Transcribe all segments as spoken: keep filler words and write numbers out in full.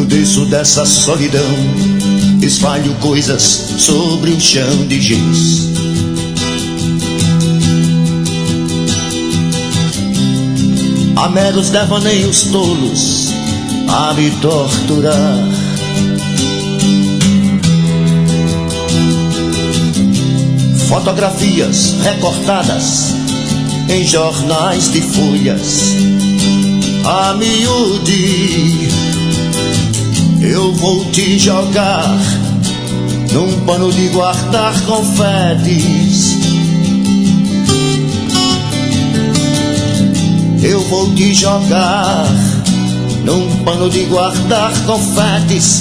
Eu desço dessa solidão, espalho coisas sobre o chão de giz. Há meros devaneios tolos a me torturar. Fotografias recortadas em jornais de folhas a miúde. Eu vou te jogar num pano de guardar confetes. Eu vou te jogar num pano de guardar confetes.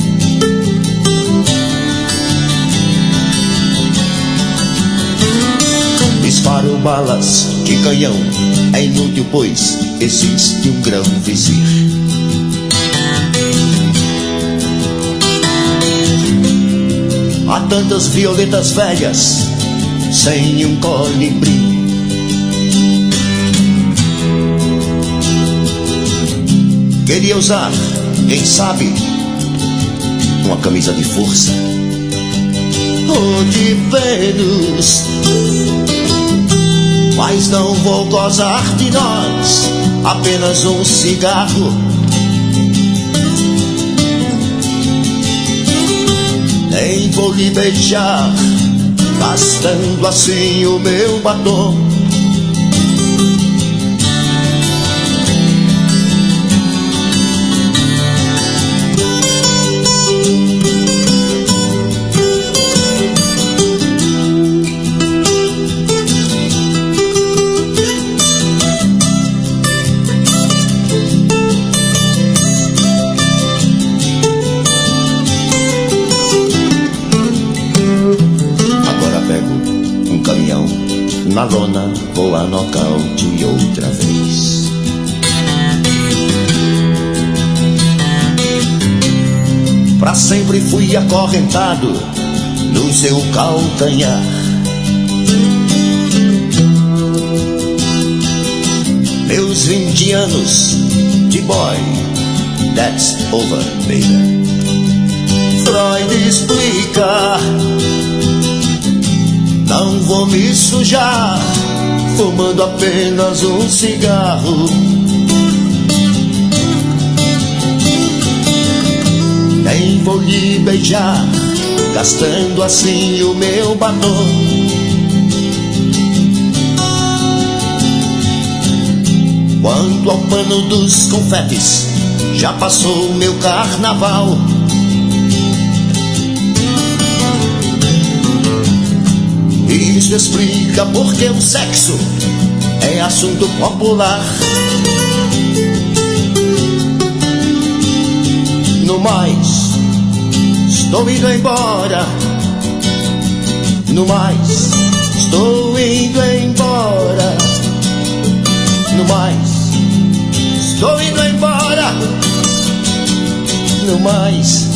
Disparo balas de canhão, é inútil pois existe um grão vizir. Há tantas violetas velhas sem um colibri. Queria usar, quem sabe, uma camisa de força ou de Vênus, mas não vou gozar de nós, apenas um cigarro. Nem vou lhe beijar, gastando assim o meu batom. Na lona vou a nocaute outra vez. Pra sempre fui acorrentado no seu calcanhar. Meus vinte anos de boy, that's over, baby. Freud explica. Não vou me sujar fumando apenas um cigarro. Nem vou lhe beijar, gastando assim o meu batom. Quanto ao pano dos confetes, já passou o meu carnaval. Isso explica porque o sexo é assunto popular. No mais, estou indo embora. No mais, estou indo embora. No mais, estou indo embora. No mais,